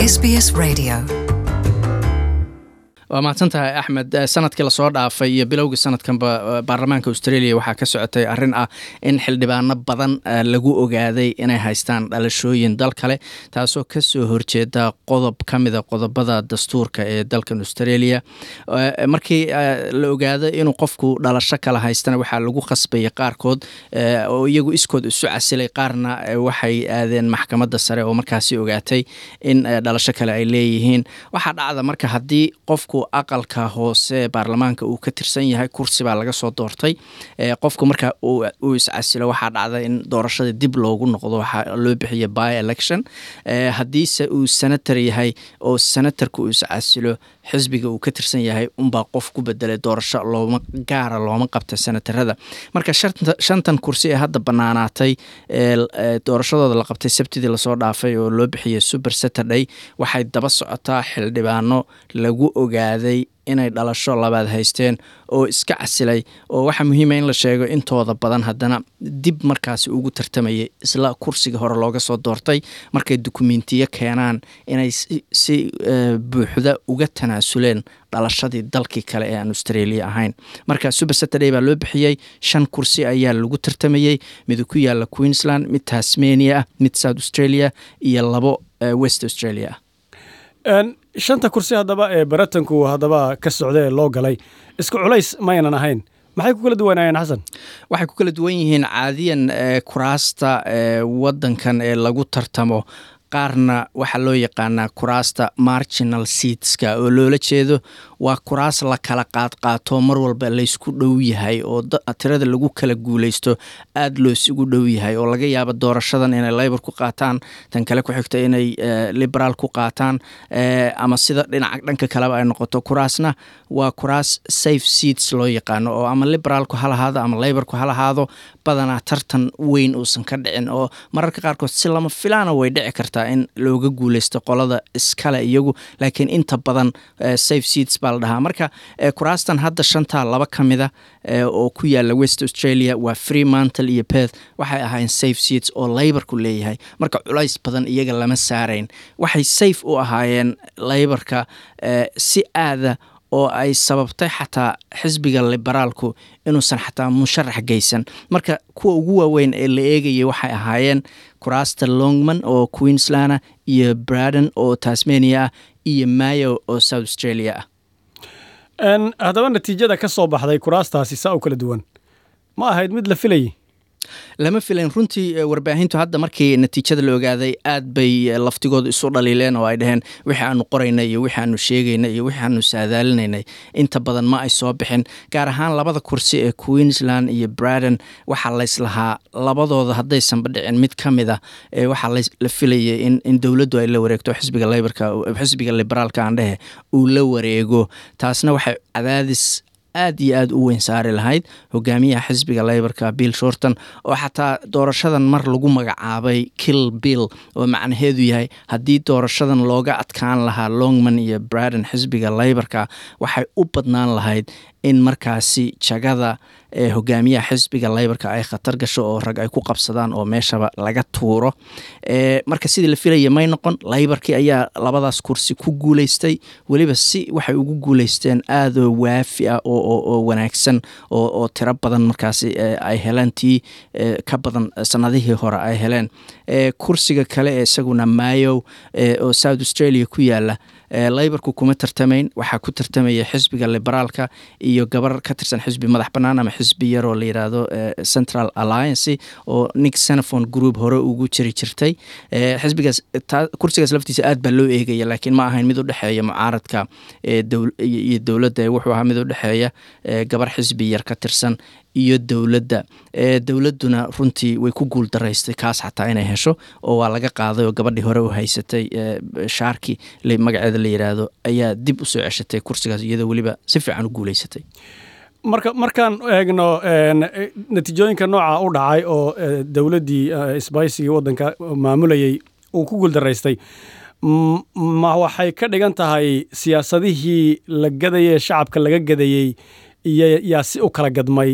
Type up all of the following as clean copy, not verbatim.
SBS Radio. waa mahadsantahay Axmed. sanadkii la soo dhaafay iyo bilowgii sanadkanba baarlamaanka Australia waxaa ka socotay arrin ah in xildhibaano badan lagu ogaaday inay haystaan dhalashooyin dal kale, taasoo ka soo horjeeda qodob ka mid ah qodobada dastuurka ee dalkan Australia. markii la ogaaday inuu qofku dhalasho kala haystana waxaa lagu khasbayay qaarkood oo iyagu iskood isu casilay, qaarna waxay aadeen maxkamadda sare oo markaasi ogaatay in dhalasho kale ay leeyihiin. waxaa dhacda marka haddii qofku aqalka hoose baarlamaanka uu ka tirsan yahay, kursi baa laga soo doortay, qofku marka uu iscasilo waxaa dhacda in doorashada dib loogu noqdo, waxaa loo bixiya by election. haddiise uu senator yahay oo senatorka uu iscasilo xisbiga uu ka tirsan yahay unbaa qof ku bedelay, doorasho looma qabta senatarada. marka shantan kursi ee hadda banaanaatay doorashadooda la qabtay sabtidii lasoo dhaafay oo loo bixiyay Super Saturday, waxay daba socotaa xildhibaano lagu ogaaday inay dhalasho labaad haysteen oo iska casilay, oo waxaa muhiima in la sheego intooda badan haddana dib markaasi ugu tartamayay isla kursiga hore looga soo doortay, markay dukumentiyo keenaan inay si buuxda uga tanaasuleen dhalashadii dalkii kale ee aan Australia ahayn. marka Super Saturday baa loo bixiyey, 5 kursi ayaa lagu tartamayay, mid ku yaala Queensland, mid Tasmania, mid South Australia iyo 2 West Australia. shanta kursi haddaba ee baratanku haddaba ka socda ee loo galay isku culays maynan ahayn, maxay ku kala duwanayeen xasan? waxay ku kala duwan yihiin caadiyan kuraasta wadankan ee lagu tartamo. qaarna waxaa loo yaqaanaa kuraasta marginal seatska oo loola jeedo waa kuraas la kala qaadqaato, mar walba laysku dhow yahay oo tirada lagu kala guulaysto aad loo isugu dhow yahay, oo laga yaabo doorashadan inay Labor ku qaataan, tan kale ku xigta inay Liberal ku qaataan, ama sida dhanka kaleba ay noqoto. kuraasna waa kuraas safe seats loo yaqaano, oo ama Liberalku ha lahaado ama Laborku ha lahaado, badanaa tartan weyn uusan ka dhicin, oo mararka qaarkood si lama filaana way dhici kartaa in looga guulaysto qolada iskale iyagu, laakiin inta badan safe seats baa la dhahaa. marka kuraastan hadda shantaa 2 ka mida oo ku yaala West Australia waa Fremantle iyo Perth, waxay ahaayeen safe seats oo Laborku leeyahay, marka culays badan iyaga lama saarayn. waxay safe u ahaayeen Laborka si aada oo ay sababtay xataa xisbiga liberaalku inuusan xataa musharax geysan. marka kuwa ugu waaweyn ee la eegayay waxay ahaayeen kuraasta Longman oo Queensland iyo Braden oo Tasmania iyo Mayo oo South Australia ah. haddaba natiijada ka soo baxday kuraastaasi saa u kala duwan ma ahayd mid la filayay? lama filayn runtii. warbaahintu hadda markii natiijada la ogaaday aad bay laftigooda isu dhaliileen oo ay dhaheen wixii aanu qoraynay iyo wixii aanu sheegaynay iyo wixii aanu saadaalinaynay inta badan ma ay soo bixin. gaar ahaan 2 kursi ee Queensland iyo Braden waxaa layslahaa labadooda haddaysanba dhicin mid ka mid ah waxaa la filayay in dowladdu ay la wareegto, xisbiga Laborka, xisbiga Liberaalka aan dhehe uu la wareego. taasna waxay cadaadis aad iyo aad u weyn saari lahayd hogaamiyaha xisbiga Laborka Bill Shorten, oo xataa doorashadan mar lagu magacaabay Kill Bill, oo macnaheedu yahay haddii doorashadan looga adkaan lahaa Longman iyo Braden xisbiga Laborka, waxay u badnaan lahayd in markaasi jagada hogaamiyaha xisbiga Laborka ay khatar gasho oo rag ay ku qabsadaan oo meeshaba laga tuuro. marka sidii la filayay may noqon. Laborkii ayaa 2daas kursi ku guulaystay, weliba si waxay ugu guulaysteen aad oo waafi ah oo wanaagsan oo tiro badan markaasi ay heleen tii ka badan sanadihii hore ay heleen. kursiga kale ee isaguna Mayo oo South Australia ku yaala, Laborku kuma tartamayn, waxaa ku tartamaya xisbiga Liberaalka iyo gabar ka tirsan xisbi madax bannaan ama xisbi yar oo la yiraahdo Central Alliance oo Nick Xenophon group hore ugu jirtay. xisbigaas kursigaas laftiisa aad baa loo eegaya, laakiin ma ahayn mid u dhexeeya mucaaradka iyo dowladda, wuxuu ahaa mid u dhexeeya gabar xisbi yar ka tirsan iyo dowladda. dowladduna runtii way ku guul daraystay kaas xataa inay hesho, oo waa laga qaaday oo gabadhii hore u haysatay Sharkey magaceeda la yiraahdo ayaa dib u soo ceshatay kursigaas iyadoo weliba si fiican u guulaysatay. markaan eegno natiijooyinka nooca u dhacay oo dowladdii isbaysigii waddanka maamulayay uu ku guul daraystay, ma waxay ka dhigan tahay siyaasadihii la gadayay shacabka laga gadayay yaa si u kala gadmay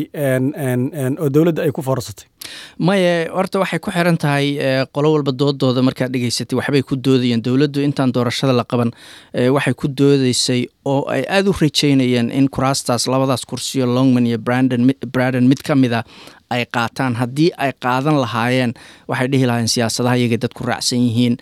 oo dowladda ay ku foorarsatay? maye horta waxay ku xiran tahay qolo walba doodooda markaad dhegaysatay waxbay ku doodayeen. dowladdu intaan doorashada la qaban waxay ku doodaysay oo ay aada u rajaynayeen in kuraastaas labadaas kursiyo Longman iyo Braden mid ka mida ay qaataan. haddii ay qaadan lahaayeen waxay dhihi lahaayeen siyaasadaha iyaga dadku raacsan yihiin,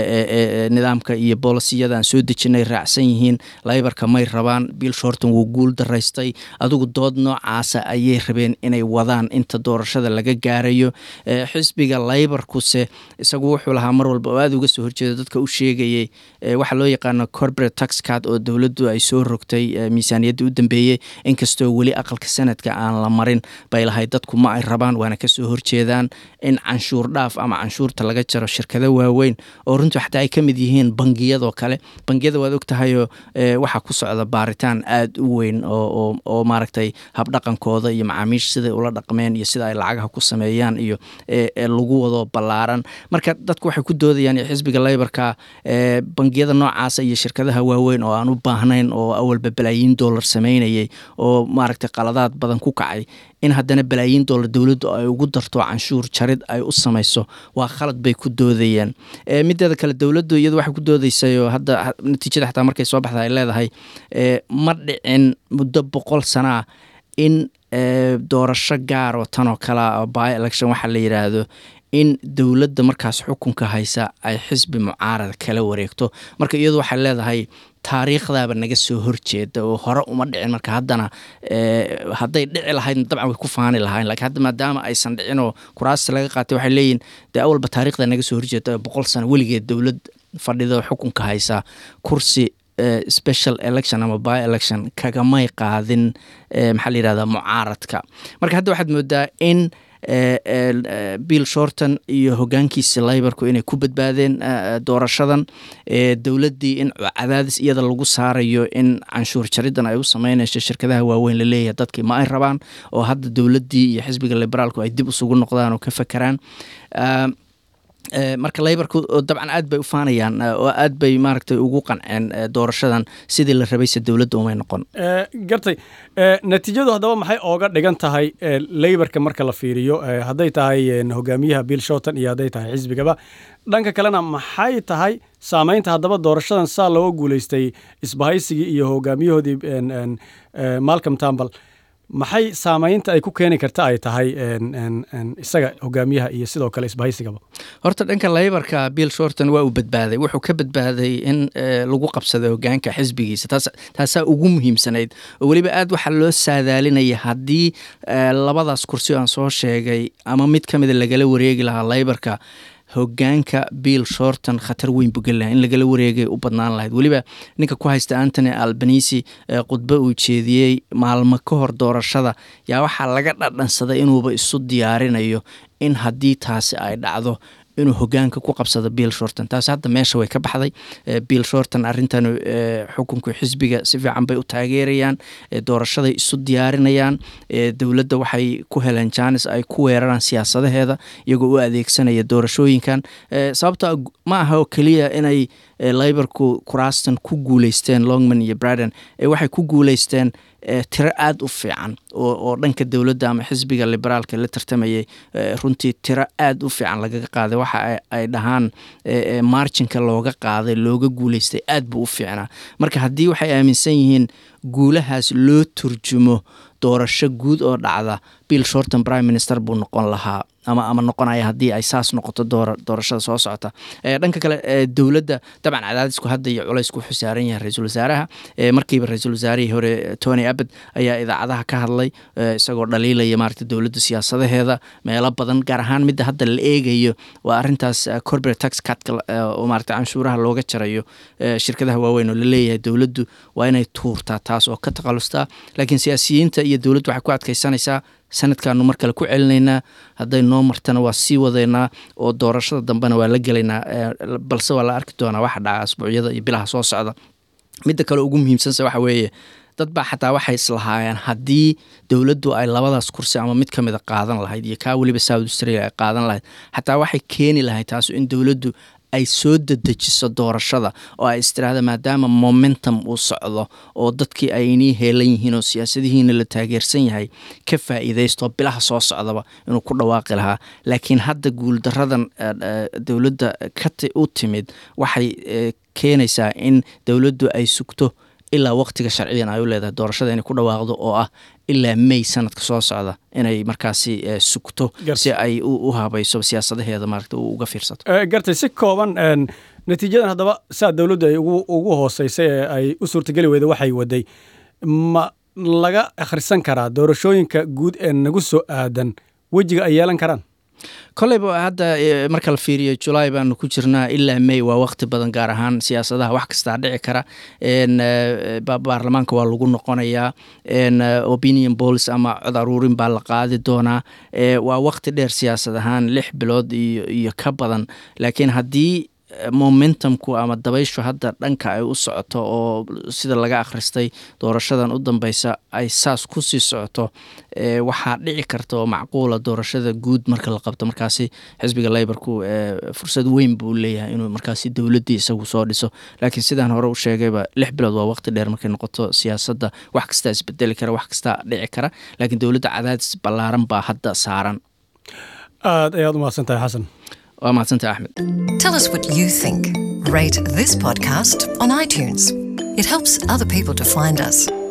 nidaamka iyo boolisiyada aan soo dejinay raacsan yihiin, laybarka may rabaan, Bill Shorten wuu guul daraystay. adigu dood noocaasa ayay rabeen inay wadaan inta doorashada laga gaarayo. xisbiga laybarkuse isagu wuxuu lahaa mar walba oo aada uga soo horjeeda dadka u sheegayay waxa loo yaqaano corporate tax card oo dowladdu ay soo rogtay miisaaniyadda u dambeeyey, inkastoo weli aqalka sanadka aan la marin bay lahayd dadku ma ay rabaan, waana ka soo horjeedaan in canshuur dhaaf ama canshuurta laga jaro shirkado waaweyn oo runtii xataa ay ka mid yihiin bangiyadoo kale. bangiyada waad ogtahayoo waxaa ku socda baaritaan aada u weyn oo maaragtay habdhaqankooda iyo macaamiisha siday ula dhaqmeen iyo sida ay lacagaha ku sameeyaan iyo lagu wado ballaaran. marka dadku waxay ku doodayaan xisbiga laybarka bangiyada noocaasa iyo shirkadaha waaweyn oo aan u baahnayn oo awalba balaayiin dollar sameynayay oo maaragtay qaladaad badan ku kacay, in haddana balaayiin dollar dowladdu ay ugu darto canshuur jarid ay u samayso waa khalad bay ku doodayeen. mideeda kale dowladdu iyadu waxay ku doodaysay oo hadda natiijada xataa markay soo baxda ay leedahay ma dhicin muddo 100 sana in doorasho gaar oo tan oo kale by election waxa la yiraahdo in dowladda markaas xukunka haysa ay xisbi mucaarad kala wareegto. marka iyadu waxay leedahay taariikhdaaba naga soo horjeeda oo hore uma dhicin. marka haddana hadday dhici lahayd dabcan way ku faani lahayn, laakiin hadda maadaama aysan dhicin oo kuraasta laga qaatay waxay leeyihin dee awalba taariikhda naga soo horjeeda 100 sano weligeed dowlad fadhido xukunka haysa kursi special election ama by election kagamay qaadin maxaa la yidhahdaa mucaaradka. marka hadda waxaad moodaa in Bill Shorten iyo hogaankiisa laybarku inay ku badbaadeen doorashadan. dowladdii in cadaadis iyada lagu saarayo in canshuur jaridan ay u sameynayso shirkadaha waaweyn la leeyahay dadkii ma ay rabaan, oo hadda dowladdii iyo xisbiga liberaalku ay dib isugu noqdaan oo ka fakeraan. marka laybarku dabcan aad bay u faanayaan oo aad bay maaragtay ugu qanceen doorashadan sidii la rabaysa dowladda umay noqon. gartay natiijadu haddaba maxay ooga dhigan tahay laybarka marka la fiiriyo, hadday tahay hogaamiyaha Bill Shorten iyo hadday tahay xisbigaba? dhanka kalena maxay tahay saamaynta haddaba doorashadan saa looga guulaystay isbahaysigii iyo hogaamiyahoodii Malcolm Turnbull, maxay saamaynta ay ku keeni karta ay tahay isaga hogaamiyaha iyo sidoo kale isbahaysigaba? horta dhanka laybarka Bill Shorten waa uu badbaaday. wuxuu ka badbaaday in lagu qabsado hogaanka xisbigiisa. taasaa ugu muhiimsanayd oo weliba aad waxaa loo saadaalinaya haddii labadaas kursi aan soo sheegay ama mid ka mida lagala wareegi lahaa laybarka, hogaanka Bill Shorten khatar weyn buu geli lahaa in lagala wareegay u badnaan lahayd. weliba ninka ku haysta Anthony Albanese khudbo uu jeediyey maalmo ka hor doorashada yaa waxaa laga dhadhansaday inuuba isu diyaarinayo in haddii taasi ay dhacdo inuu hogaanka ku qabsado Bill Shorten. taas hadda meesha way ka baxday. Bill Shorten arrintan xukunka xisbiga si fiican bay u taageerayaan, doorashaday isu diyaarinayaan. dowladda waxay ku heleen jaanis ay ku weeraraan siyaasadaheeda iyagoo u adeegsanaya doorashooyinkan. sababta ma aha oo keliya inay laybarku kuraastan ku guulaysteen Longman iyo Braden, waxay ku guulaysteen tiro aada u fiican oo dhanka dowladda ama xisbiga liberaalka la tartamayay runtii tiro aada u fiican lagaga qaaday. waxa ay dhahaan marginka looga qaaday looga guulaystay aad buu u fiicnaa. marka haddii waxay aaminsan yihiin guulahaas loo turjumo doorasho guud oo dhacda, Bill Shorten prime minister buu noqon lahaa ama noqonaya haddii ay saas noqoto doorashada soo socota. dhanka kale dowladda dabcan cadaadisku hadda iyo culaysku wuxuu saaran yahay ra-iisul wasaaraha. markiiba ra-iisul wasaarihii hore Tony Abbott ayaa idaacadaha ka hadlay isagoo dhaliilaya maaragta dowladda siyaasadaheeda meelo badan, gaar ahaan midda hadda la eegayo waa arrintaas corporate tax cut oo maaragta canshuuraha looga jarayo shirkadaha waaweyn oo la leeyahay dowladdu waa inay tuurtaa taas oo ka takhalustaa. laakiin siyaasiyiinta iyo dowladdu waxay ku adkaysanaysaa sanadkaanu mar kale ku celinaynaa, hadday noo martana waa sii wadaynaa oo doorashada dambena waa la gelaynaa, balse waa la arki doonaa waxa dhaca asbuucyada iyo bilaha soo socda. midda kale ugu muhiimsanse waxa weeye dad baa xataa waxay islahaayeen haddii dowladdu ay labadaas kursi ama mid ka mida qaadan lahayd iyo kaa weliba South Australia ay qaadan lahayd, xataa waxay keeni lahayd taas in dowladdu ay soo dedejiso doorashada oo ay istiraahda maadaama momentum uu socdo oo dadkii ay inii heelan yihiin oo siyaasadihiina la taageersan yahay ka faa'iidaysto bilaha soo socdaba inuu ku dhawaaqi lahaa laakiin hadda guuldaradan dowladda u timid waxay keenaysaa in dowladdu ay sugto ilaa waqtiga sharciyan ay u leedahay doorashada inay ku dhawaaqdo oo ah ilaa May sanadka soo socda inay markaasi sugto si ay u habayso siyaasadaheeda maaragtay uga fiirsato gartay si kooban natiijadan haddaba saa dowladdu ay ugu hooseysay ay u suurtageli weyday waxay waday ma laga akhrisan karaa doorashooyinka guud ee nagu soo aadan wejiga ay yeelan karaan koleyba hadda marka la fiiriyo July baanu ku jirnaa ilaa May waa waqti badan gaar ahaan siyaasadaha wax kasta dhici kara baarlamaanka waa lagu noqonayaa opinion polls ama cod aruurin baa la qaadi doonaa waa waqti dheer siyaasad ahaan 6 bilood iyo ka badan laakiin haddii momentumku ama dabayshu hadda dhanka ay u socoto oo sida laga akhristay doorashadan u dambaysa ay saas ku sii socoto waxaa dhici karta oo macquula doorashada guud marka la qabto markaasi xisbiga Labourku fursad weyn buu leeyahay inuu markaasi dowladda isagu soo dhiso laakiin sidaan hore u sheegayba 6 bilood waa waqti dheer markay noqoto siyaasadda wax kasta isbedeli kara wax kasta dhici kara laakiin dowladda cadaadis ballaaran baa hadda saaran aad ayaad u mahadsantahay xasan waa mahadsantahay Axmed. Tell us what you think. Rate this podcast on iTunes. It helps other people to find us.